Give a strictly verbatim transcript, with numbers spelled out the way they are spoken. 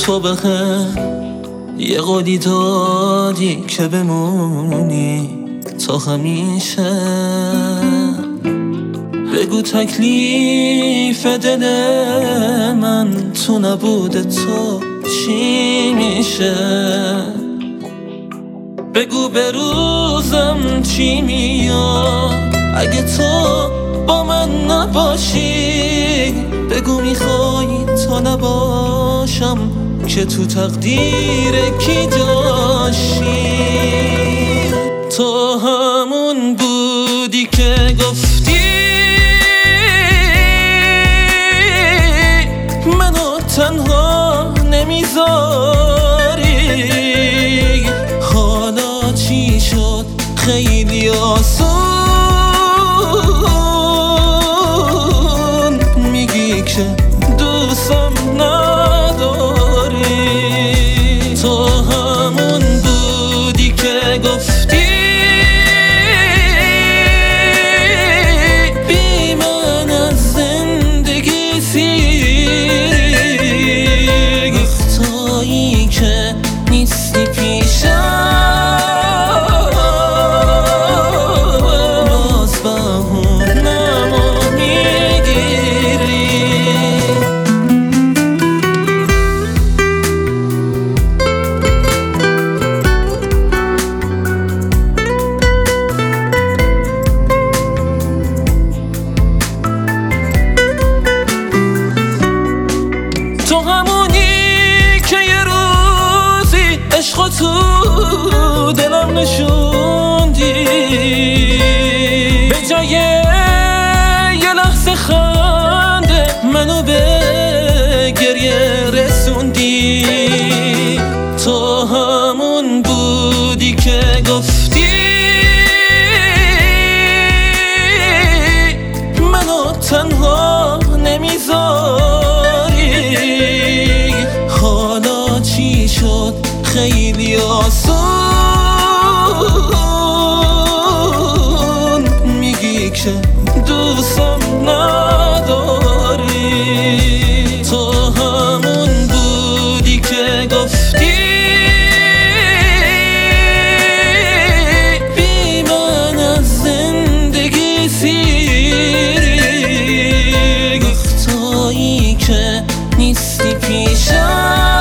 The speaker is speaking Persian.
تو بهم یه قولی دادی که بمونی تا همیشه. بگو تکلیف دل من تو نبود تو چی میشه. بگو به روزم چی میاد اگه تو با من نباشی. بگو میخوای تا نباشم که تو تقدیر کی داشتی. تو همون بودی که گفتی منو تنها نمیذاری. حالا چی شد خیلی آسون میگی که دوستم نداری. تو همون بودی که گفتی بی من از زندگی سیری. وقتایی که نیستی پیشم باز بهونمو میگیری. تو همونی که یه روزی عشقو تو دلم نشوندی. به جای یه لحظه خنده منو به گریه رسوندی. تو همون بودی که گفتی منو تنها نمیذاری. حالا چی شد خیلی آسون میگی که دوستم نداری. تو همون بودی که گفتی بی من از زندگی سیری. وقتایی که نیستی پیشم